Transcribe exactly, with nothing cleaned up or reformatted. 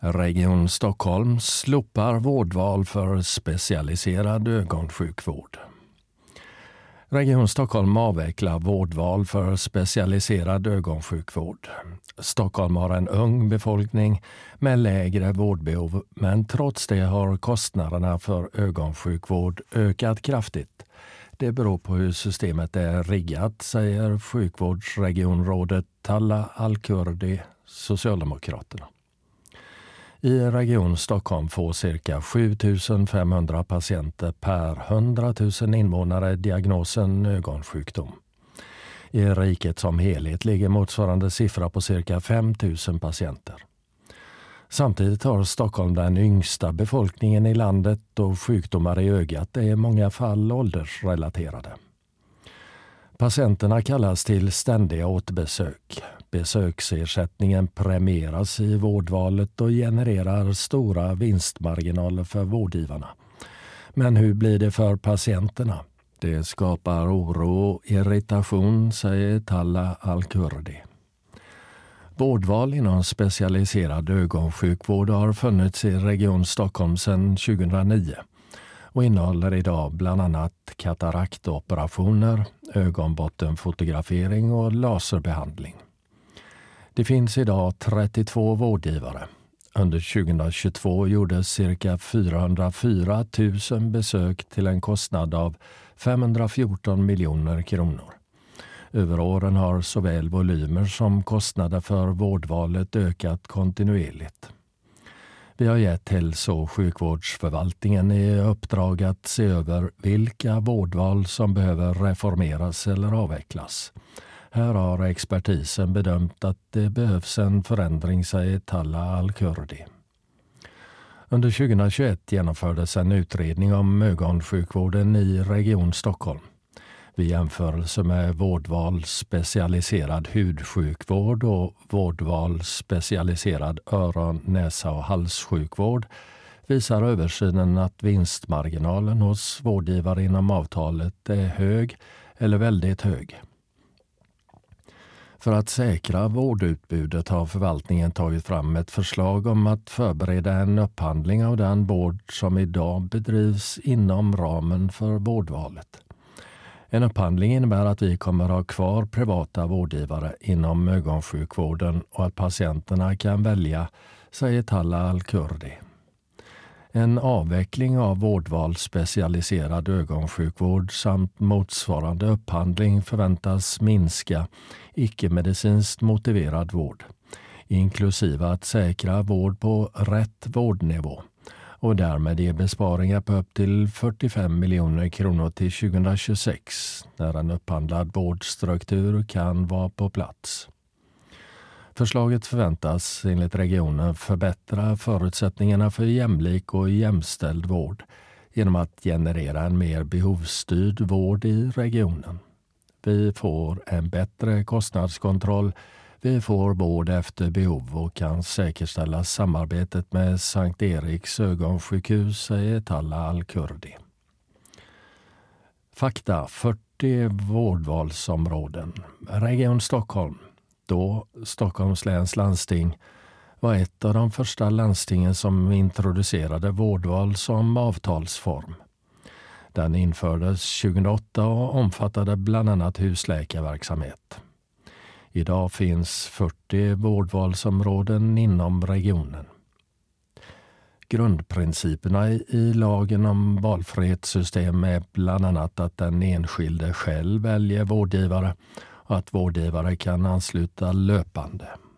Region Stockholm slopar vårdval för specialiserad ögonsjukvård. Region Stockholm avvecklar vårdval för specialiserad ögonsjukvård. Stockholm har en ung befolkning med lägre vårdbehov, men trots det har kostnaderna för ögonsjukvård ökat kraftigt. Det beror på hur systemet är riggat, säger sjukvårdsregionrådet Talla Al-Kurdi, Socialdemokraterna. I Region Stockholm får cirka sju tusen femhundra patienter per hundra tusen invånare diagnosen ögonsjukdom. I riket som helhet ligger motsvarande siffra på cirka fem tusen patienter. Samtidigt har Stockholm den yngsta befolkningen i landet och sjukdomar i ögat är i många fall åldersrelaterade. Patienterna kallas till ständiga återbesök. Besöksersättningen premieras i vårdvalet och genererar stora vinstmarginaler för vårdgivarna. Men hur blir det för patienterna? Det skapar oro och irritation, säger Talla Al-Kurdi. Vårdval inom specialiserad ögonsjukvård har funnits i Region Stockholm sedan tjugohundranio och innehåller idag bland annat kataraktoperationer, ögonbottenfotografering och laserbehandling. Det finns idag trettiotvå vårdgivare. Under tjugohundratjugotvå gjordes cirka fyrahundrafyra tusen besök till en kostnad av femhundrafjorton miljoner kronor. Över åren har såväl volymer som kostnader för vårdvalet ökat kontinuerligt. Vi har gett hälso- och sjukvårdsförvaltningen i uppdrag att se över vilka vårdval som behöver reformeras eller avvecklas. Här har expertisen bedömt att det behövs en förändring, säger Talla Al-Kurdi. Under tjugohundratjugoett genomfördes en utredning om ögonsjukvården i Region Stockholm. Vid jämförelse med vårdval specialiserad hudsjukvård och vårdval specialiserad öron-, näsa- och halssjukvård visar översynen att vinstmarginalen hos vårdgivare inom avtalet är hög eller väldigt hög. För att säkra vårdutbudet har förvaltningen tagit fram ett förslag om att förbereda en upphandling av den vård som idag bedrivs inom ramen för vårdvalet. En upphandling innebär att vi kommer att ha kvar privata vårdgivare inom ögonsjukvården och att patienterna kan välja, säger Talla Al-Kurdi. En avveckling av vårdval specialiserad ögonsjukvård samt motsvarande upphandling förväntas minska icke-medicinskt motiverad vård, inklusive att säkra vård på rätt vårdnivå och därmed ge besparingar på upp till fyrtiofem miljoner kronor till tjugohundratjugosex när en upphandlad vårdstruktur kan vara på plats. Förslaget förväntas enligt regionen förbättra förutsättningarna för jämlik och jämställd vård genom att generera en mer behovsstyrd vård i regionen. Vi får en bättre kostnadskontroll, vi får vård efter behov och kan säkerställa samarbetet med Sankt Eriks ögonsjukhus, säger Talla Al-Kurdi. Fakta: fyrtio vårdvalsområden. Region Stockholm, då Stockholms läns landsting, var ett av de första landstingen som introducerade vårdval som avtalsform. Den infördes tjugohundraåtta och omfattade bland annat husläkarverksamhet. Idag finns fyrtio vårdvalsområden inom regionen. Grundprinciperna i lagen om valfrihetssystem är bland annat att den enskilde själv väljer vårdgivare och att vårdgivare kan ansluta löpande.